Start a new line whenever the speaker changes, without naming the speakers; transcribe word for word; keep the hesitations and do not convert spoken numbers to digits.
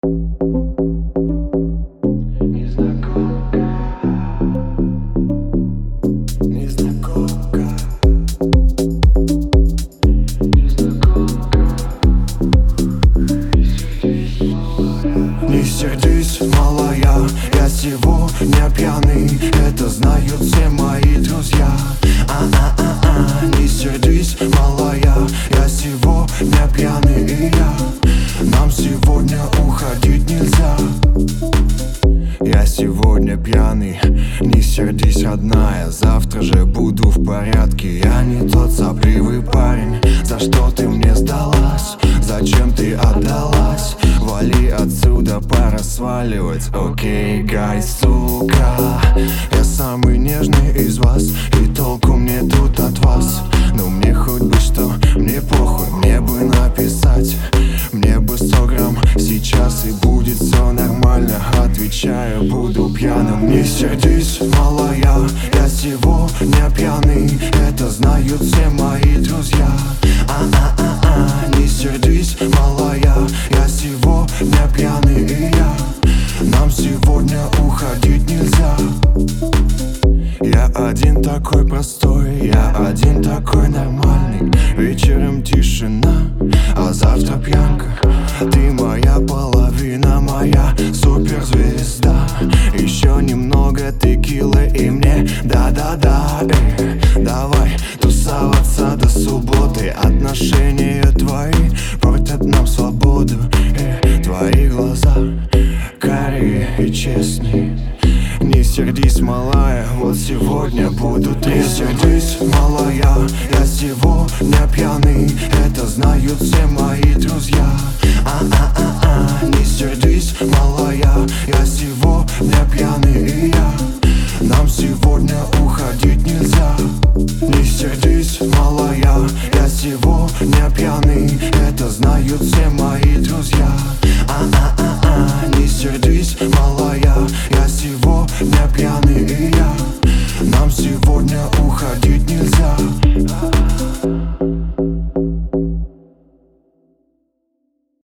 Не сердись, малая, я сегодня пьяный. Это знают все мои друзья. А-а-а-а, не сердись, малая, я сегодня пьяный. И я, нам сегодня уходить нельзя. Я сегодня пьяный, не сердись, родная. Завтра же буду в порядке. Я не тот сопливый парень. За что ты мне сдалась? Зачем ты отдалась? Вали отсюда, пора сваливать. Окей, гай, сука. Я самый нежный из вас, и толку мне тут от вас. Но мне хоть бы что, мне похуй, мне бы написать. Мне бы сто грамм сейчас, и будет все нормально. Отвечаю, буду пьяным. Не сердись, малая, я сегодня пьяный. Это знают все мои друзья. А-а-а-а, не сердись, малая, я сегодня пьяный. И я, нам сегодня уходить нельзя. Я один такой простой, я один такой нормальный. Вечером тишина, а завтра пьянка. Ты моя половина, моя суперзвезда. Еще немного текилы и мне да-да-да. Эй, давай тусоваться до субботы. Отношения твои портят нам свободу. Эй, твои глаза карие и честные. Не сердись, малая, вот сегодня буду трезвым. Не сердись, малая, я сегодня пьяный. Это знают все мои друзья. А-а-а-а, не сердись,